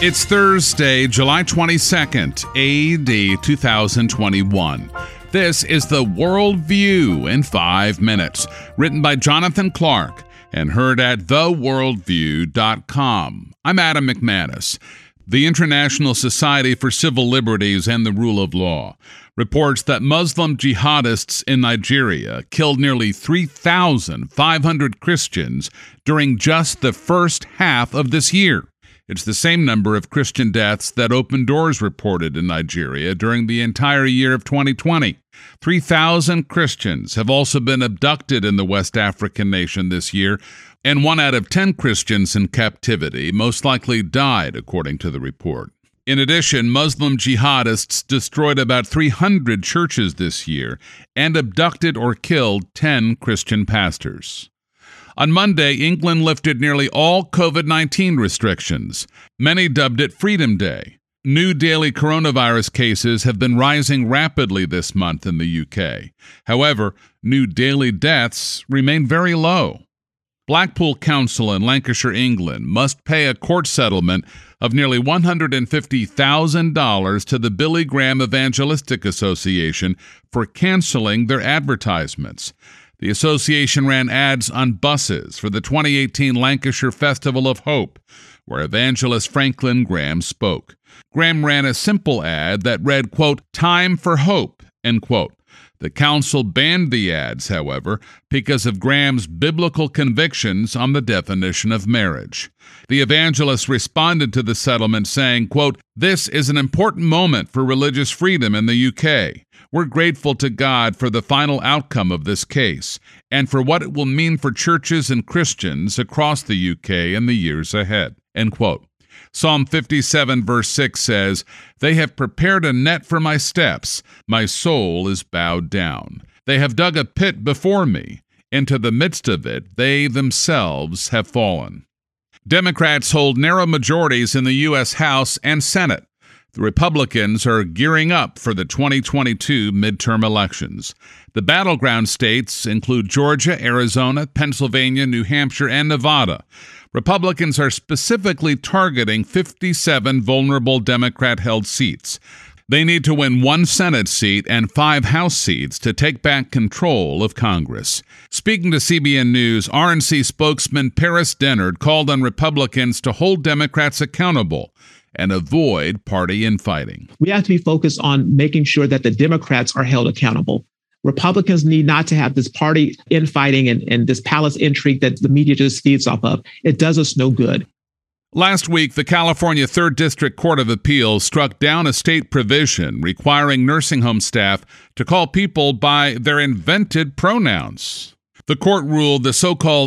It's Thursday, July 22nd, AD 2021. This is the World View in 5 minutes, written by Jonathan Clark and heard at theworldview.com. I'm Adam McManus. The International Society for Civil Liberties and the Rule of Law reports that Muslim jihadists in Nigeria killed nearly 3,500 Christians during just the first half of this year. It's the same number of Christian deaths that Open Doors reported in Nigeria during the entire year of 2020. 3,000 Christians have also been abducted in the West African nation this year, and 1 out of 10 Christians in captivity most likely died, according to the report. In addition, Muslim jihadists destroyed about 300 churches this year and abducted or killed 10 Christian pastors. On Monday, England lifted nearly all COVID-19 restrictions. Many dubbed it Freedom Day. New daily coronavirus cases have been rising rapidly this month in the UK. However, new daily deaths remain very low. Blackpool Council in Lancashire, England, must pay a court settlement of nearly $150,000 to the Billy Graham Evangelistic Association for canceling their advertisements. The association ran ads on buses for the 2018 Lancashire Festival of Hope, where evangelist Franklin Graham spoke. Graham ran a simple ad that read, quote, "Time for Hope," end quote. The council banned the ads, however, because of Graham's biblical convictions on the definition of marriage. The evangelist responded to the settlement saying, quote, "This is an important moment for religious freedom in the UK. We're grateful to God for the final outcome of this case and for what it will mean for churches and Christians across the UK in the years ahead," end quote. Psalm 57 verse 6 says, "They have prepared a net for my steps. My soul is bowed down. They have dug a pit before me. Into the midst of it, they themselves have fallen." Democrats hold narrow majorities in the U.S. House and Senate. The Republicans are gearing up for the 2022 midterm elections. The battleground states include Georgia, Arizona, Pennsylvania, New Hampshire, and Nevada. Republicans are specifically targeting 57 vulnerable Democrat-held seats. They need to win 1 Senate seat and 5 House seats to take back control of Congress. Speaking to CBN News, RNC spokesman Paris Dennard called on Republicans to hold Democrats accountable and avoid party infighting. We have to be focused on making sure that the Democrats are held accountable. Republicans need not to have this party infighting and this palace intrigue that the media just feeds off of. It does us no good. Last week, the California 3rd District Court of Appeals struck down a state provision requiring nursing home staff to call people by their invented pronouns. The court ruled the so-called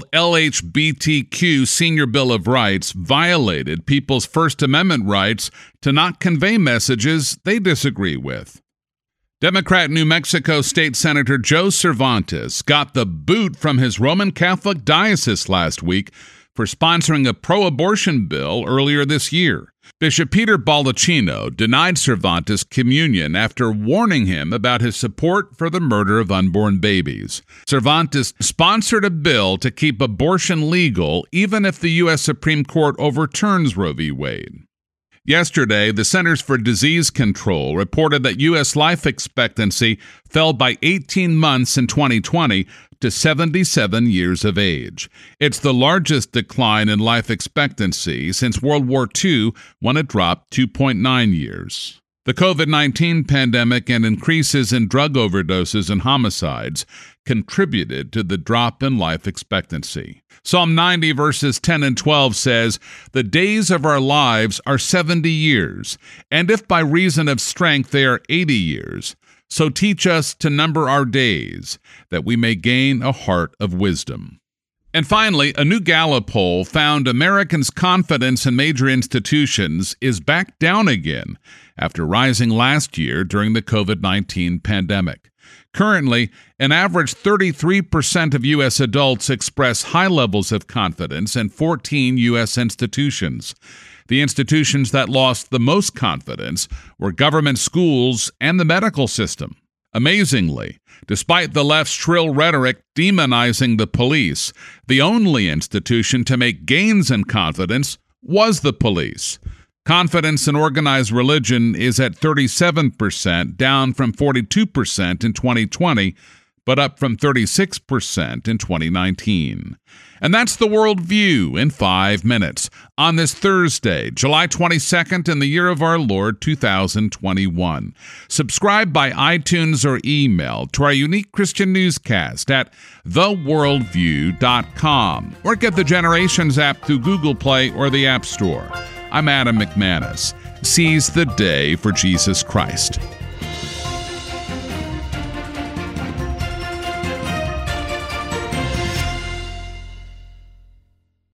LHBTQ Senior Bill of Rights violated people's First Amendment rights to not convey messages they disagree with. Democrat New Mexico State Senator Joe Cervantes got the boot from his Roman Catholic diocese last week for sponsoring a pro-abortion bill earlier this year. Bishop Peter Baldacchino denied Cervantes communion after warning him about his support for the murder of unborn babies. Cervantes sponsored a bill to keep abortion legal even if the U.S. Supreme Court overturns Roe v. Wade. Yesterday, the Centers for Disease Control reported that U.S. life expectancy fell by 18 months in 2020 to 77 years of age. It's the largest decline in life expectancy since World War II, when it dropped 2.9 years. The COVID-19 pandemic and increases in drug overdoses and homicides contributed to the drop in life expectancy. Psalm 90 verses 10 and 12 says, "The days of our lives are 70 years, and if by reason of strength they are 80 years, so teach us to number our days, that we may gain a heart of wisdom." And finally, a new Gallup poll found Americans' confidence in major institutions is back down again after rising last year during the COVID-19 pandemic. Currently, an average 33% of U.S. adults express high levels of confidence in 14 U.S. institutions. The institutions that lost the most confidence were government schools and the medical system. Amazingly, despite the left's shrill rhetoric demonizing the police, the only institution to make gains in confidence was the police. Confidence in organized religion is at 37%, down from 42% in 2020, but up from 36% in 2019. And that's the World View in 5 minutes on this Thursday, July 22nd, in the year of our Lord 2021. Subscribe by iTunes or email to our unique Christian newscast at theworldview.com or get the Generations app through Google Play or the App Store. I'm Adam McManus. Seize the day for Jesus Christ.